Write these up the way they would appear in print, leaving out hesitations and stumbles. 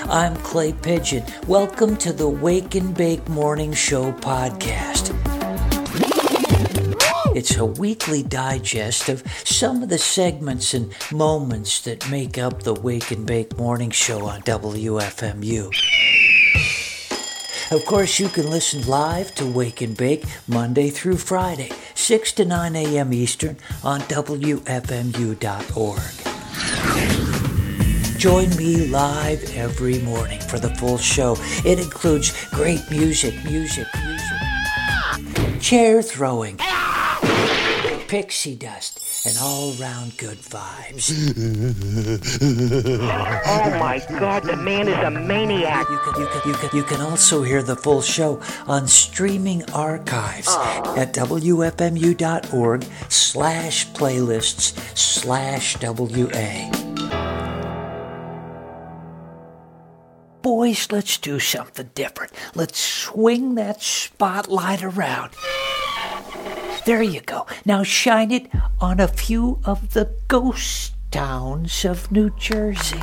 I'm Clay Pigeon. Welcome to the Wake and Bake Morning Show podcast. It's a weekly digest of some of the segments and moments that make up the Wake and Bake Morning Show on WFMU. Of course, you can listen live to Wake and Bake Monday through Friday, 6 to 9 a.m. Eastern on WFMU.org. Join me live every morning for the full show. It includes great music, chair throwing, pixie dust, and all-round good vibes. Oh my God, the man is a maniac. You can also hear the full show on streaming archives at WFMU.org/playlists/WA. Boys, let's do something different. Let's swing that spotlight around. There you go. Now shine it on a few of the ghost towns of New Jersey.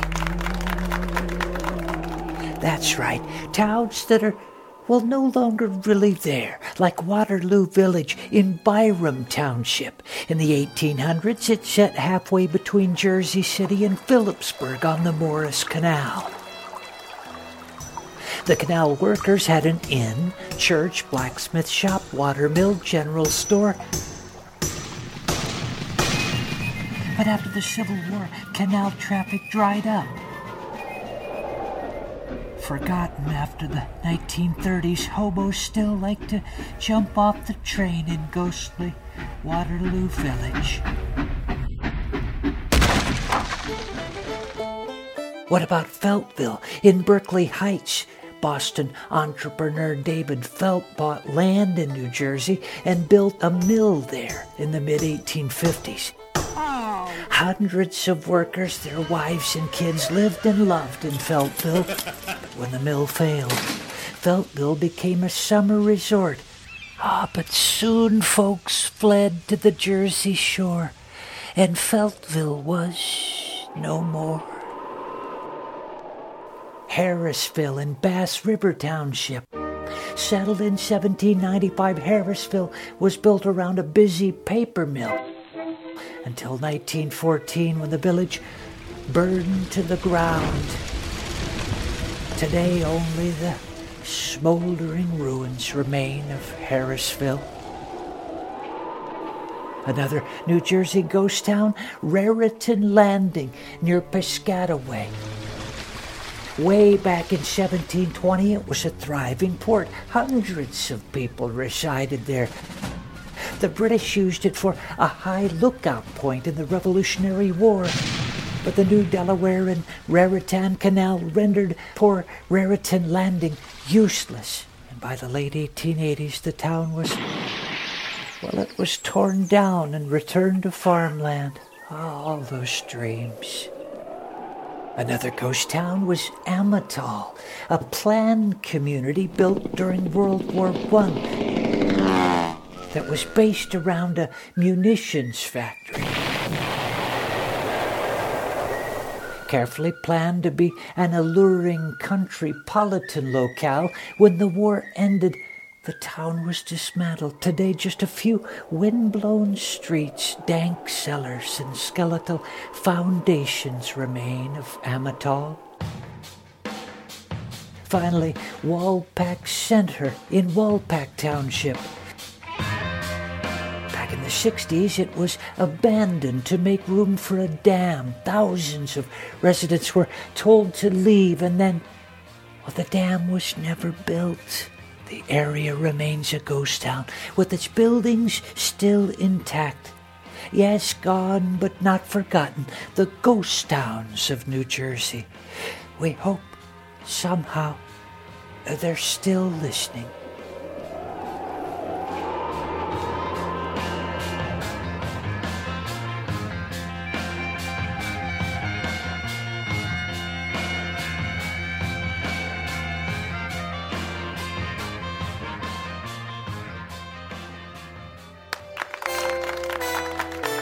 That's right. Towns that are, no longer really there. Like Waterloo Village in Byram Township. In the 1800s, it sat halfway between Jersey City and Phillipsburg on the Morris Canal. The canal workers had an inn, church, blacksmith shop, watermill, general store. But after the Civil War, canal traffic dried up. Forgotten after the 1930s, hobos still like to jump off the train in ghostly Waterloo Village. What about Feltville in Berkeley Heights? Boston entrepreneur David Felt bought land in New Jersey and built a mill there in the mid-1850s. Hundreds of workers, their wives and kids lived and loved in Feltville. When the mill failed, Feltville became a summer resort. But soon folks fled to the Jersey Shore, and Feltville was no more. Harrisville in Bass River Township. Settled in 1795, Harrisville was built around a busy paper mill until 1914 when the village burned to the ground. Today only the smoldering ruins remain of Harrisville. Another New Jersey ghost town, Raritan Landing near Piscataway. Way back in 1720, it was a thriving port. Hundreds of people resided there. The British used it for a high lookout point in the Revolutionary War. But the new Delaware and Raritan Canal rendered poor Raritan Landing useless. And by the late 1880s, the town was torn down and returned to farmland. All those dreams. Another ghost town was Amatal, a planned community built during World War I that was based around a munitions factory. Carefully planned to be an alluring country-politan locale, when the war ended, the town was dismantled. Today, just a few wind-blown streets, dank cellars, and skeletal foundations remain of Amatal. Finally, Walpack Center in Walpack Township. Back in the 60s, it was abandoned to make room for a dam. Thousands of residents were told to leave, and then, the dam was never built. The area remains a ghost town, with its buildings still intact. Yes, gone but not forgotten, the ghost towns of New Jersey. We hope somehow they're still listening.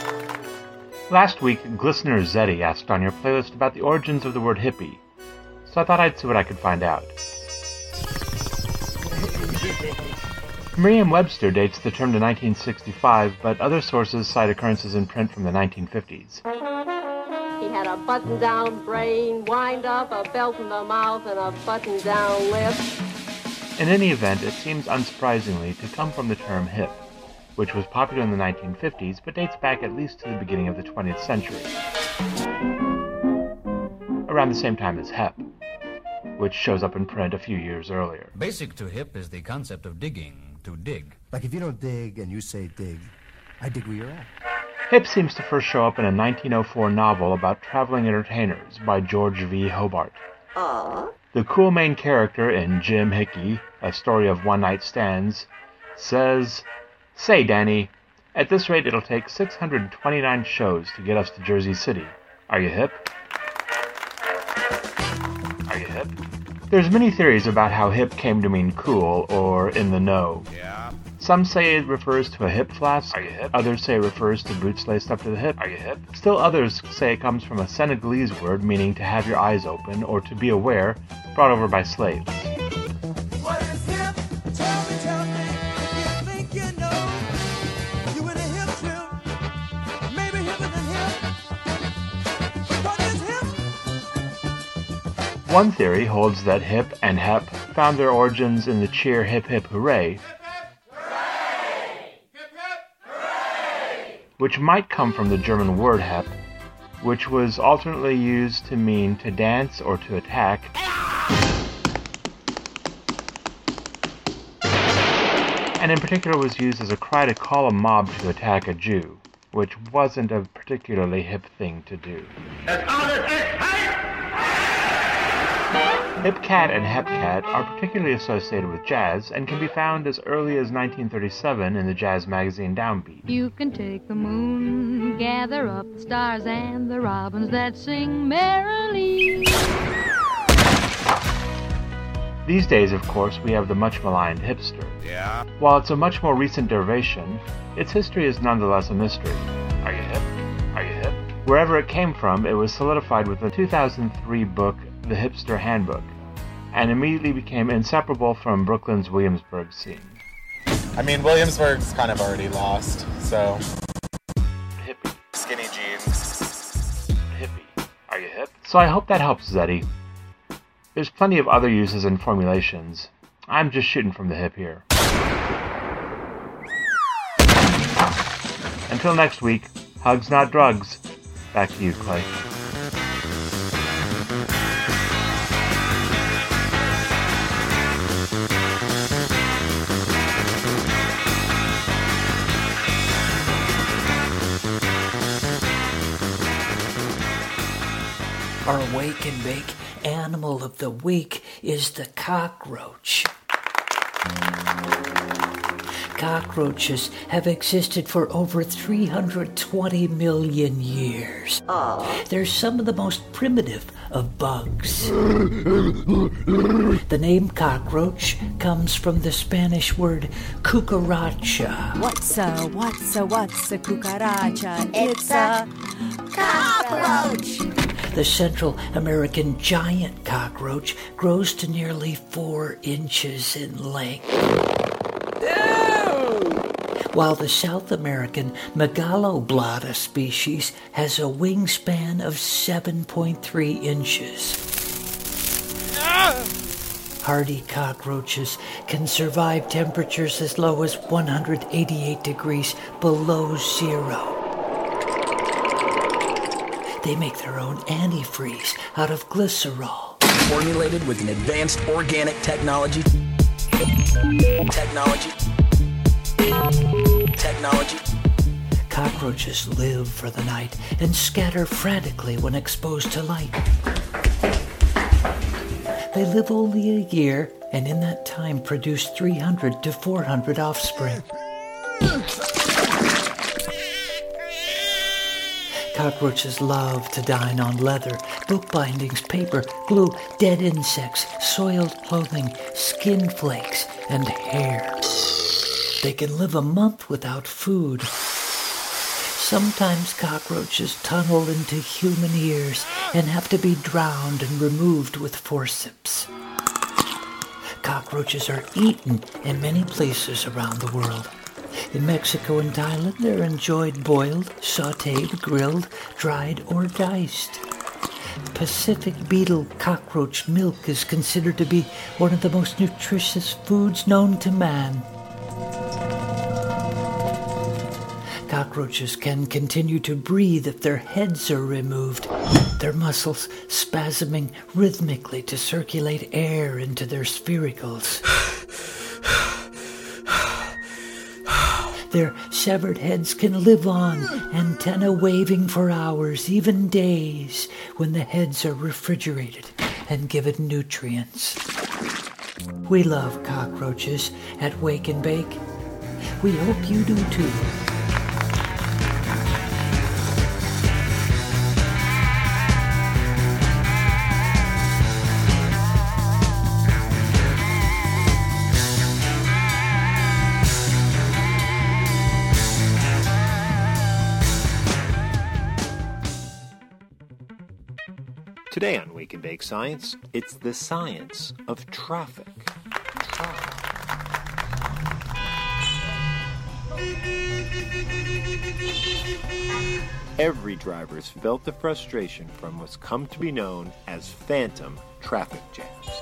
Last week, Glistener Zeddy asked on your playlist about the origins of the word hippie. so I thought I'd see what I could find out. Merriam-Webster dates the term to 1965, but other sources cite occurrences in print from the 1950s. He had a button-down brain, wind up, a belt in the mouth, and a button-down lip. In any event, it seems unsurprisingly to come from the term hip, which was popular in the 1950s, but dates back at least to the beginning of the 20th century. Around the same time as hep, which shows up in print a few years earlier. Basic to hip is the concept of digging, to dig. Like if you don't dig and you say dig, I dig where you're at. Hip seems to first show up in a 1904 novel about traveling entertainers by George V. Hobart. The cool main character in Jim Hickey, A Story of One-Night Stands, says, "Say, Danny, at this rate it'll take 629 shows to get us to Jersey City. Are you hip?" Are you hip? There's many theories about how hip came to mean cool or in the know. Yeah. Some say it refers to a hip flask. Are you hip? Others say it refers to boots laced up to the hip. Are you hip? Still others say it comes from a Senegalese word meaning to have your eyes open or to be aware, brought over by slaves. What is hip? Tell me, if you think you know. You in a hip trip, maybe hipper than hip. What is hip? One theory holds that hip and hep found their origins in the cheer hip hip hooray, which might come from the German word hep, which was alternately used to mean to dance or to attack, and in particular was used as a cry to call a mob to attack a Jew, which wasn't a particularly hip thing to do. Hip cat and hep cat are particularly associated with jazz and can be found as early as 1937 in the jazz magazine Downbeat. You can take the moon, gather up the stars and the robins that sing merrily. These days, of course, we have the much maligned hipster. Yeah. While it's a much more recent derivation, its history is nonetheless a mystery. Are you hip? Are you hip? Wherever it came from, it was solidified with the 2003 book, The Hipster Handbook, and immediately became inseparable from Brooklyn's Williamsburg scene. I mean, Williamsburg's kind of already lost, so... Hippie. Skinny jeans. Hippie. Are you hip? So I hope that helps, Zeddy. There's plenty of other uses and formulations. I'm just shooting from the hip here. Until next week, hugs not drugs. Back to you, Clay. Our wake and bake animal of the week is the cockroach. Cockroaches have existed for over 320 million years. They're some of the most primitive of bugs. The name cockroach comes from the Spanish word cucaracha. What's a cucaracha? It's a cockroach. The Central American giant cockroach grows to nearly 4 inches in length. While the South American Megaloblatta species has a wingspan of 7.3 inches. Hardy cockroaches can survive temperatures as low as 188 degrees below zero. They make their own antifreeze out of glycerol. Formulated with an advanced organic technology. Cockroaches live for the night and scatter frantically when exposed to light. They live only a year and in that time produce 300 to 400 offspring. Cockroaches love to dine on leather, book bindings, paper, glue, dead insects, soiled clothing, skin flakes, and hair. They can live a month without food. Sometimes cockroaches tunnel into human ears and have to be drowned and removed with forceps. Cockroaches are eaten in many places around the world. In Mexico and Thailand, they're enjoyed boiled, sautéed, grilled, dried, or diced. Pacific beetle cockroach milk is considered to be one of the most nutritious foods known to man. Cockroaches can continue to breathe if their heads are removed, their muscles spasming rhythmically to circulate air into their sphericals. Their severed heads can live on, antenna waving for hours, even days, when the heads are refrigerated and given nutrients. We love cockroaches at Wake and Bake. We hope you do too. Today on Wake and Bake Science, it's the science of traffic. Every driver has felt the frustration from what's come to be known as phantom traffic jams.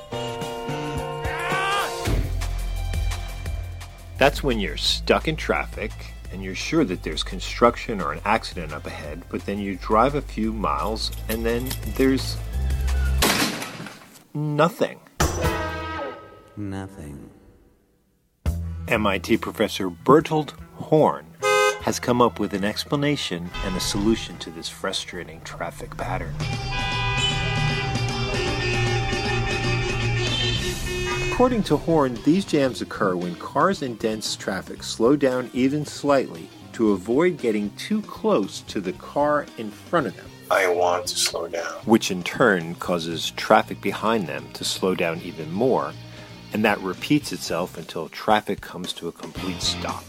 That's when you're stuck in traffic and you're sure that there's construction or an accident up ahead, but then you drive a few miles and then there's nothing. Nothing. MIT professor Bertolt Horn has come up with an explanation and a solution to this frustrating traffic pattern. According to Horn, these jams occur when cars in dense traffic slow down even slightly to avoid getting too close to the car in front of them. I want to slow down. Which in turn causes traffic behind them to slow down even more, and that repeats itself until traffic comes to a complete stop.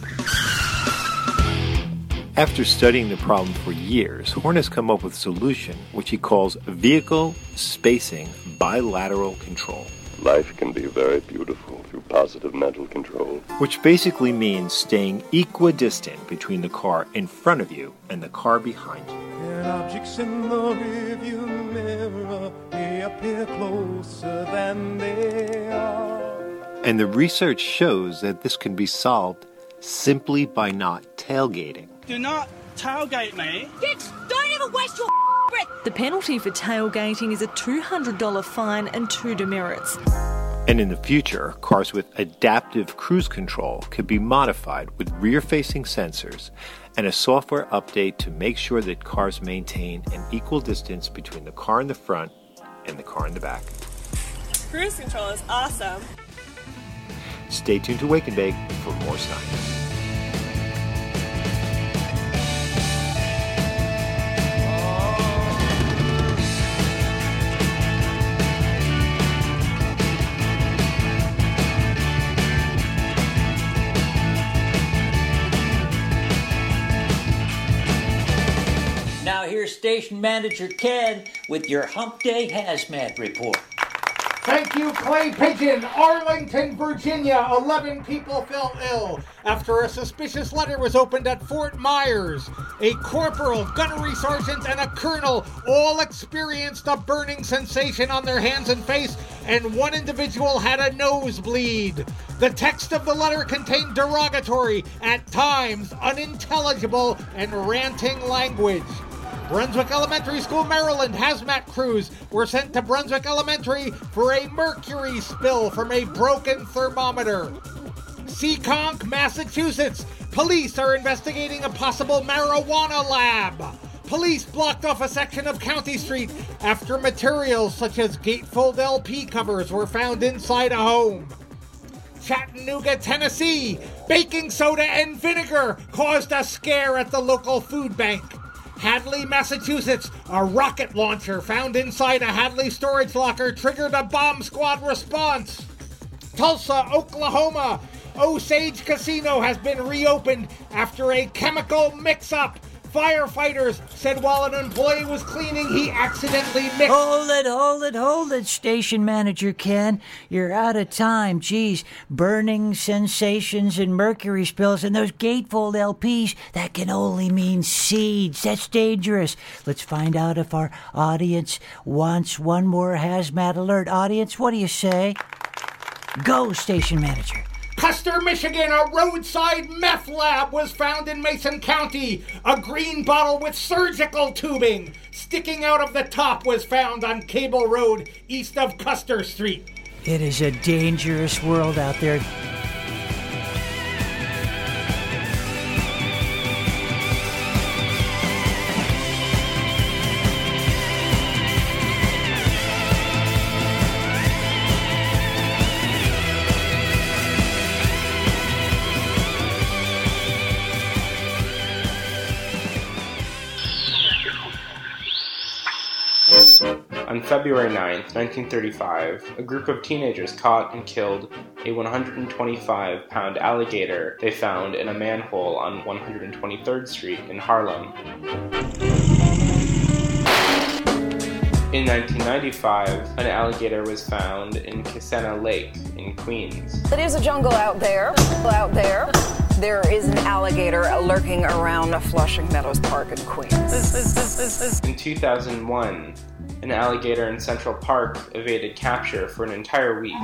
After studying the problem for years, Horn has come up with a solution which he calls vehicle spacing bilateral control. Life can be very beautiful through positive mental control. Which basically means staying equidistant between the car in front of you and the car behind you. And objects in the rearview mirror may appear closer than they are. And the research shows that this can be solved simply by not tailgating. Do not tailgate me. Kids, don't ever waste your breath. The penalty for tailgating is a $200 fine and 2 demerits. And in the future, cars with adaptive cruise control could be modified with rear-facing sensors and a software update to make sure that cars maintain an equal distance between the car in the front and the car in the back. Cruise control is awesome. Stay tuned to Wake and Bake for more science. Now here's Station Manager Ken with your Hump Day Hazmat Report. Thank you, Clay Pigeon. Arlington, Virginia. 11 people fell ill after a suspicious letter was opened at Fort Myers. A corporal, gunnery sergeant, and a colonel all experienced a burning sensation on their hands and face, and one individual had a nosebleed. The text of the letter contained derogatory, at times unintelligible, and ranting language. Brunswick Elementary School, Maryland hazmat crews were sent to Brunswick Elementary for a mercury spill from a broken thermometer. Seekonk, Massachusetts. Police are investigating a possible marijuana lab. Police blocked off a section of County Street after materials such as gatefold LP covers were found inside a home. Chattanooga, Tennessee. Baking soda and vinegar caused a scare at the local food bank. Hadley, Massachusetts, a rocket launcher found inside a Hadley storage locker triggered a bomb squad response. Tulsa, Oklahoma, Osage Casino has been reopened after a chemical mix-up. Firefighters said while an employee was cleaning, he accidentally mixed... Hold it, station manager Ken. You're out of time. Geez, burning sensations and mercury spills and those gatefold LPs, that can only mean seeds. That's dangerous. Let's find out if our audience wants one more hazmat alert. Audience, what do you say? Go, station manager. Custer, Michigan, a roadside meth lab was found in Mason County. A green bottle with surgical tubing sticking out of the top was found on Cable Road east of Custer Street. It is a dangerous world out there. On February 9th, 1935, a group of teenagers caught and killed a 125-pound alligator they found in a manhole on 123rd Street in Harlem. In 1995, an alligator was found in Kissena Lake in Queens. It is a jungle out there. There is an alligator lurking around Flushing Meadows Park in Queens. In 2001, an alligator in Central Park evaded capture for an entire week.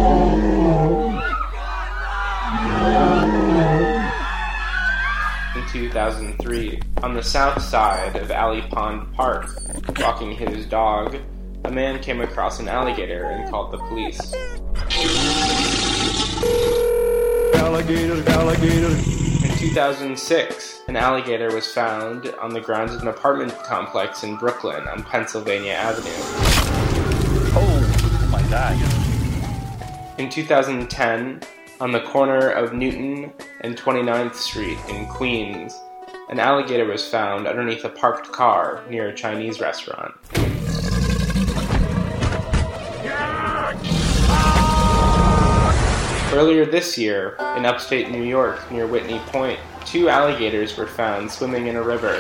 In 2003, on the south side of Alley Pond Park, walking his dog, a man came across an alligator and called the police. Alligator. In 2006, an alligator was found on the grounds of an apartment complex in Brooklyn on Pennsylvania Avenue. Oh my God. In 2010, on the corner of Newton and 29th Street in Queens, an alligator was found underneath a parked car near a Chinese restaurant. Earlier this year, in upstate New York near Whitney Point, 2 alligators were found swimming in a river,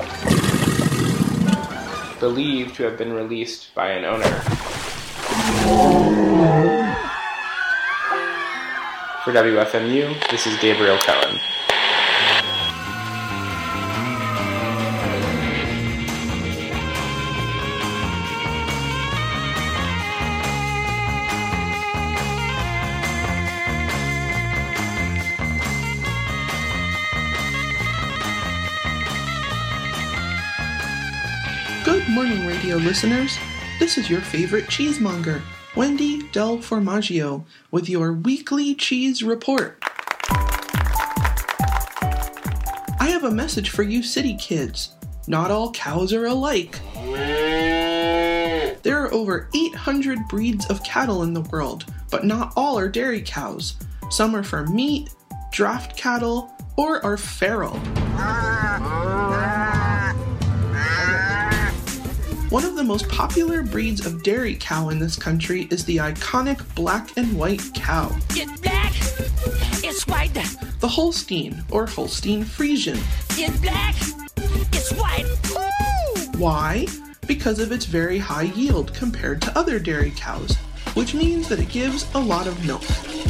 believed to have been released by an owner. For WFMU, this is Gabriel Cohen. Good morning, radio listeners. This is your favorite cheesemonger, Wendy Del Formaggio, with your weekly cheese report. I have a message for you city kids. Not all cows are alike. There are over 800 breeds of cattle in the world, but not all are dairy cows. Some are for meat, draft cattle, or are feral. One of the most popular breeds of dairy cow in this country is the iconic black and white cow. It's black, it's white. The Holstein, or Holstein Friesian. It's black, it's white. Woo! Why? Because of its very high yield compared to other dairy cows, which means that it gives a lot of milk.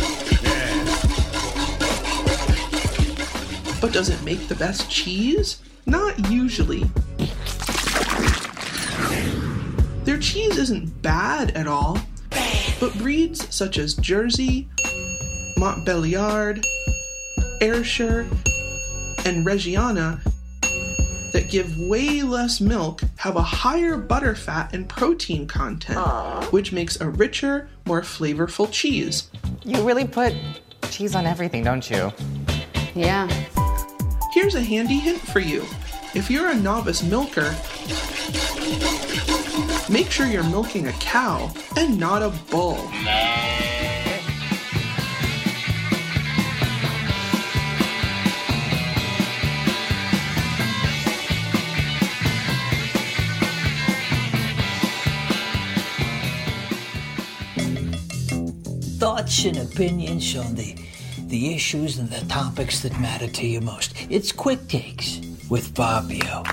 But does it make the best cheese? Not usually. Their cheese isn't bad at all, but breeds such as Jersey, Montbéliard, Ayrshire, and Reggiana that give way less milk have a higher butter fat and protein content, which makes a richer, more flavorful cheese. You really put cheese on everything, don't you? Yeah. Here's a handy hint for you. If you're a novice milker, make sure you're milking a cow and not a bull. Thoughts and opinions on the issues and the topics that matter to you most. It's Quick Takes with Fabio.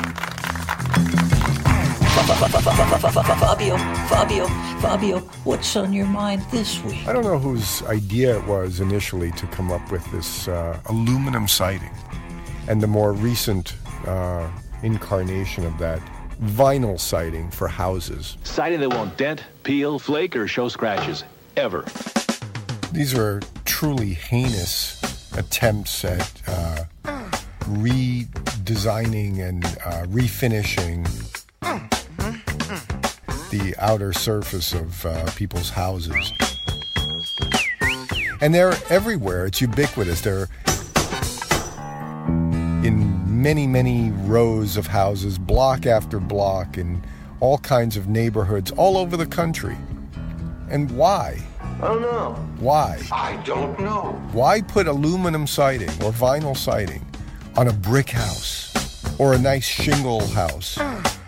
Fabio, what's on your mind this week? I don't know whose idea it was initially to come up with this aluminum siding, and the more recent incarnation of that, vinyl siding for houses. Siding that won't dent, peel, flake, or show scratches, ever. These are truly heinous attempts at redesigning and refinishing the outer surface of people's houses. And they're everywhere. It's ubiquitous. They're in many, many rows of houses, block after block, in all kinds of neighborhoods all over the country. And why? I don't know. Why? I don't know. Why put aluminum siding or vinyl siding on a brick house or a nice shingle house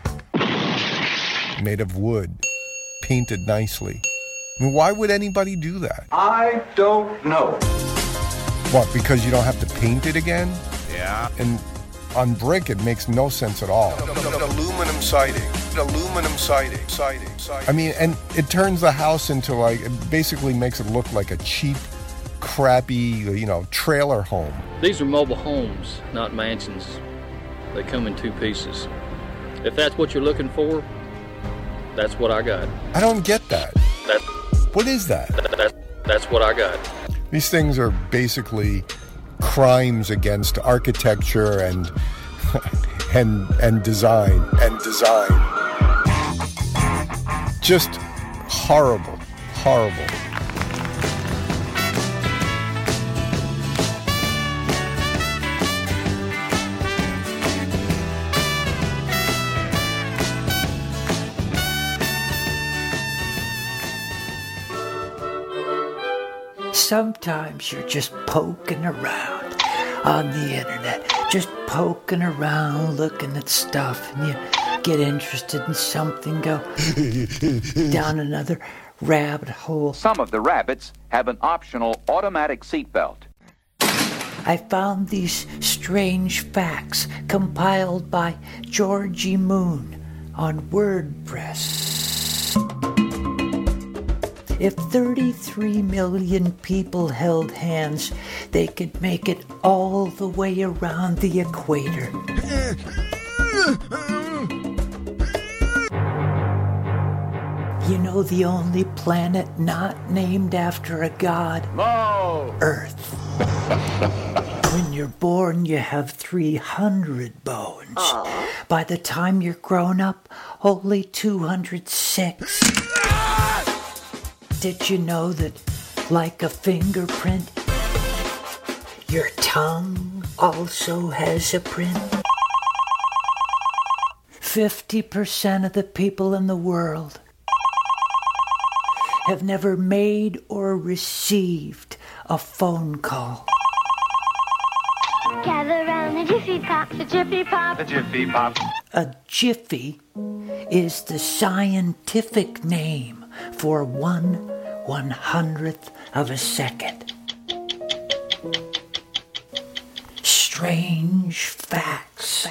made of wood, painted nicely? I mean, why would anybody do that? I don't know. What, because you don't have to paint it again? Yeah. And on brick, it makes no sense at all. Aluminum siding. I mean, and it turns the house into it basically makes it look like a cheap, crappy, trailer home. These are mobile homes, not mansions. They come in two pieces. If that's what you're looking for, that's what I got. I don't get that. What is that? That's what I got. These things are basically crimes against architecture and design. Just horrible. Sometimes you're just poking around on the internet, just poking around, looking at stuff, and you get interested in something, go down another rabbit hole. Some of the rabbits have an optional automatic seatbelt. I found these strange facts compiled by Georgie Moon on WordPress. If 33 million people held hands, they could make it all the way around the equator. You know the only planet not named after a god? No! Earth. When you're born, you have 300 bones. By the time you're grown up, only 206. Did you know that, like a fingerprint, your tongue also has a print? 50% of the people in the world have never made or received a phone call. Gather round the Jiffy Pop, the Jiffy Pop. The Jiffy Pop. A jiffy is the scientific name for 1/100th of a second. Strange facts.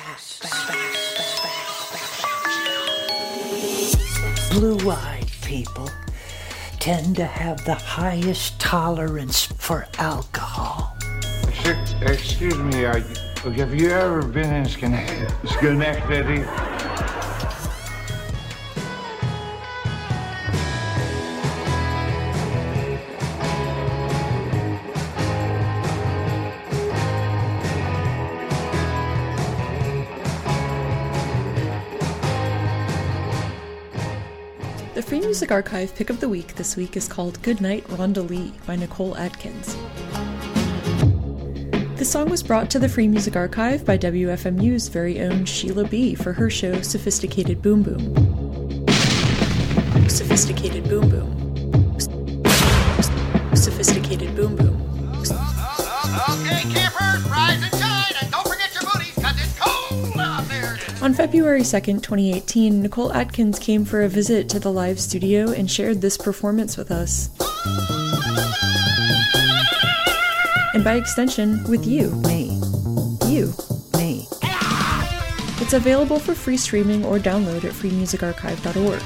Blue-eyed people tend to have the highest tolerance for alcohol. Excuse me, have you ever been in Schenectady? The Free Music Archive pick of the week this week is called Goodnight Rhonda Lee by Nicole Atkins. This song was brought to the Free Music Archive by WFMU's very own Sheila B. for her show Sophisticated Boom Boom. Sophisticated Boom Boom. Sophisticated Boom Boom. Okay, campers, rise and shine, and don't forget your booties, 'cause it's cold out there. On February 2nd, 2018, Nicole Atkins came for a visit to the live studio and shared this performance with us. And by extension, with you. Me. You. Me. It's available for free streaming or download at freemusicarchive.org.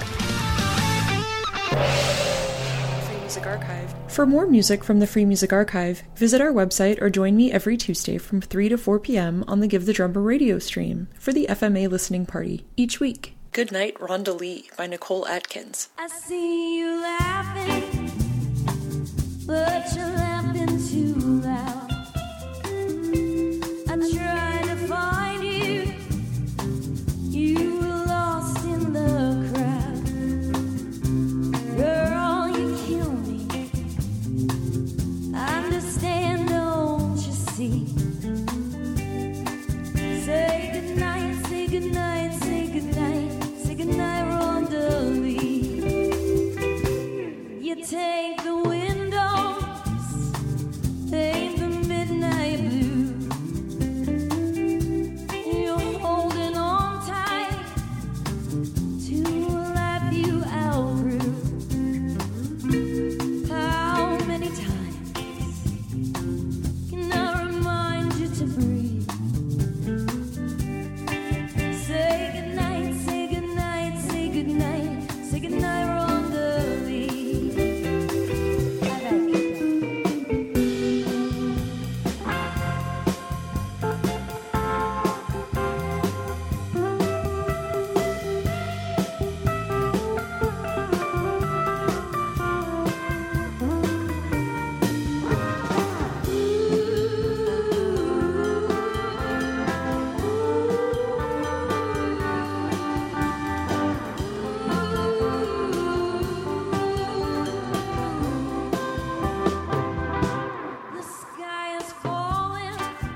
Free Music Archive. For more music from the Free Music Archive, visit our website or join me every Tuesday from 3 to 4 p.m. on the Give the Drummer radio stream for the FMA listening party each week. Good Night, Rhonda Lee by Nicole Atkins. I see you laughing, but you're laughing too loud. I try to find you, you were lost in the crowd. Girl, you kill me, I understand, don't you see? Say goodnight, say goodnight, say goodnight. Good night, Rhonda Lee. You take the windows, paint the midnight blue. You're holding on tight to a life you outgrew. How many times can I remind you to breathe? Say goodnight, say goodnight, say goodnight, say goodnight, Rhonda Lee. The sky is falling,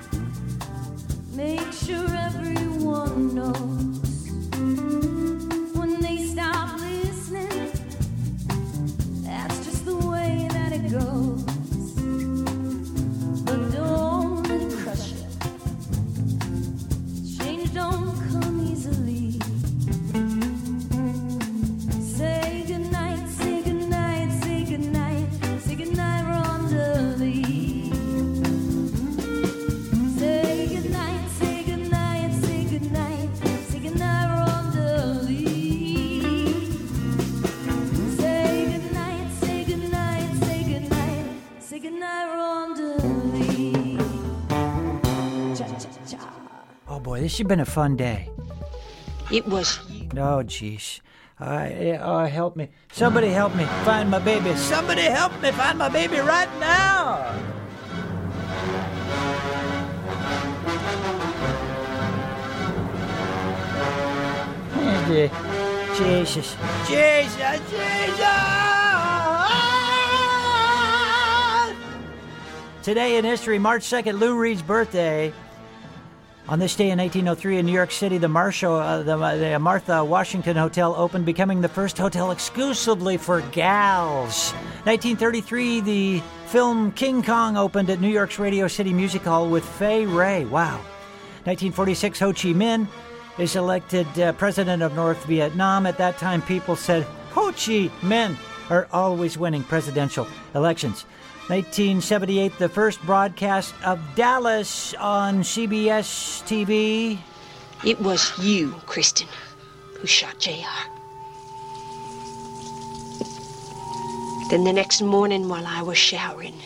make sure everyone knows. When they stop listening, that's just the way that it goes. But don't let it crush you, change don't come easily. Say goodnight, say goodnight, say goodnight, say goodnight, Rhonda Lee. Say goodnight, say goodnight, say goodnight, say goodnight, Rhonda Lee. Say goodnight, say goodnight, say goodnight, say goodnight, Rhonda Lee. Cha cha cha. Oh boy, this has been a fun day. It was. Oh, jeez. Help me. Somebody help me find my baby. Somebody help me find my baby right now. Jesus. Jesus. Today in history, March 2nd, Lou Reed's birthday. On this day in 1903 in New York City, the Martha Washington Hotel opened, becoming the first hotel exclusively for gals. 1933, the film King Kong opened at New York's Radio City Music Hall with Fay Wray. Wow. 1946, Ho Chi Minh is elected president of North Vietnam. At that time, people said, Ho Chi Minh are always winning presidential elections. 1978, the first broadcast of Dallas on CBS TV. It was you, Kristen, who shot JR. Then the next morning while I was showering,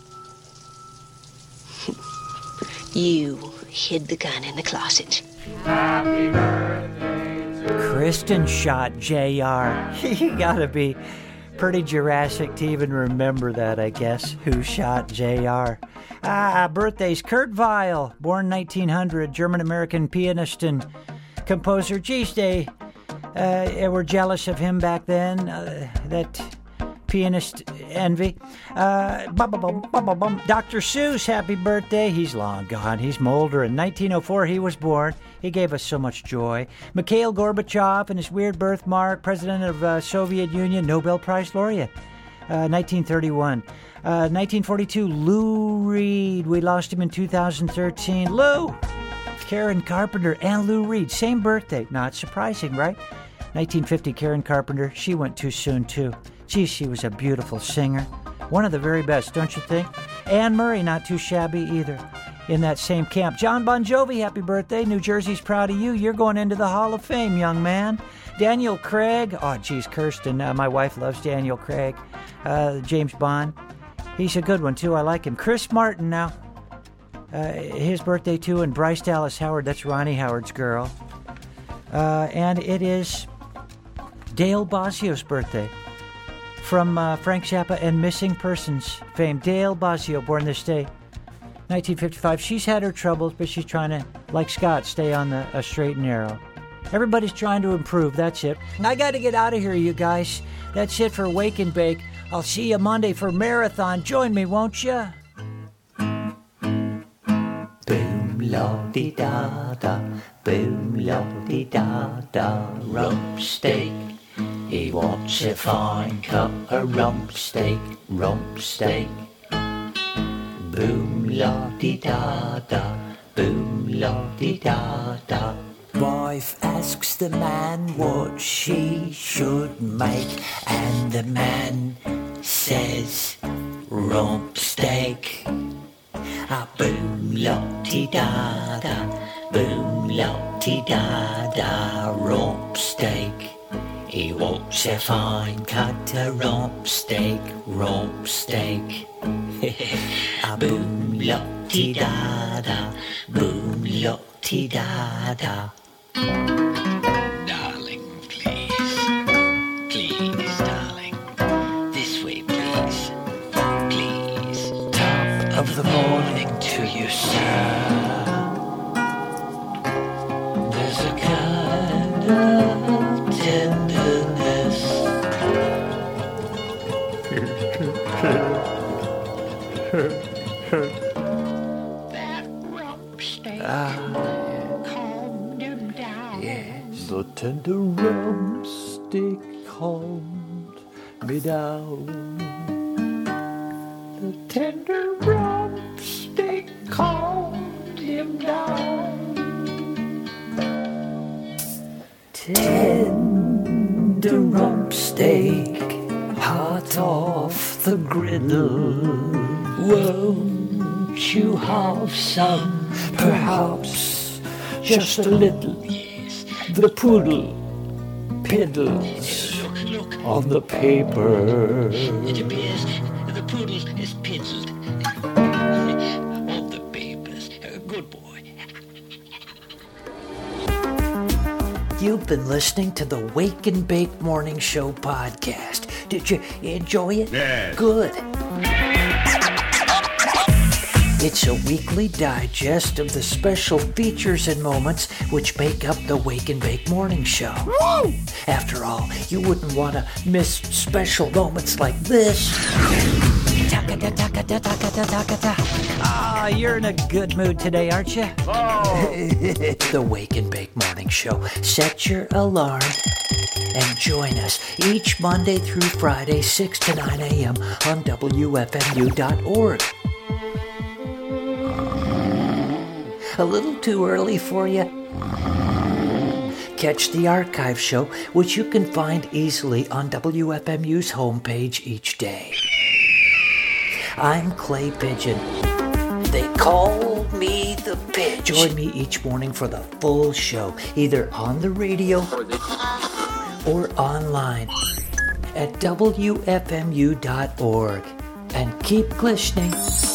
you hid the gun in the closet. Happy birthday to Kristen shot JR. You gotta be pretty Jurassic to even remember that, I guess. Who shot JR? Birthdays. Kurt Weill, born 1900, German-American pianist and composer. Geez, they were jealous of him back then. That pianist envy. Dr. Seuss, happy birthday. He's long gone. He's Mulder. In 1904, he was born. He gave us so much joy. Mikhail Gorbachev and his weird birthmark, president of Soviet Union, Nobel Prize laureate. 1931. 1942, Lou Reed. We lost him in 2013. Lou! Karen Carpenter and Lou Reed, same birthday. Not surprising, right? 1950, Karen Carpenter. She went too soon, too. Gee, she was a beautiful singer. One of the very best, don't you think? Anne Murray, not too shabby either. in that same camp. John Bon Jovi, happy birthday. New Jersey's proud of you. You're going into the Hall of Fame, young man. Daniel Craig. Oh, geez, Kirsten. My wife loves Daniel Craig. James Bond. He's a good one, too. I like him. Chris Martin now. His birthday, too. And Bryce Dallas Howard. That's Ronnie Howard's girl. And it is Dale Bozzio's birthday. From Frank Zappa and Missing Persons fame. Dale Bozzio, born this day, 1955. She's had her troubles, but she's trying to, like Scott, stay on the straight and narrow. Everybody's trying to improve. That's it. I got to get out of here, you guys. That's it for Wake and Bake. I'll see you Monday for Marathon. Join me, won't you? Boom, la-di-da-da. Boom, la-di-da-da. Rump steak. He wants a fine cut of rump steak. Boom, la-di-da-da. Boom, la-di-da-da. Wife asks the man what she should make, and the man says rump steak. Boom, la-di-da-da. Boom, la-di-da-da. Rump steak. He wants a fine cut of rump steak. Boom, la-di-da-da. Boom, la-di-da-da. Darling, please, darling, this way, please, Top of the morning to you, sir. There's a kind of tenderness. That rump steak. The tender rump steak calmed me down. The tender rump steak calmed him down. Tender rump steak, hot off the griddle. Won't you have some, perhaps just a little? The poodle piddles on the paper. It appears the poodle is piddled on the papers. Good boy. You've been listening to the Wake and Bake Morning Show podcast. Did you enjoy it? Yeah. Good. It's a weekly digest of the special features and moments which make up the Wake and Bake Morning Show. Woo! After all, you wouldn't want to miss special moments like this. Ah, you're in a good mood today, aren't you? Oh. The Wake and Bake Morning Show. Set your alarm and join us each Monday through Friday, 6 to 9 a.m. on WFMU.org. A little too early for you? Catch the archive show, which you can find easily on WFMU's homepage each day. I'm Clay Pigeon. They call me the Pitch. Join me each morning for the full show, either on the radio or online at WFMU.org. And keep listening.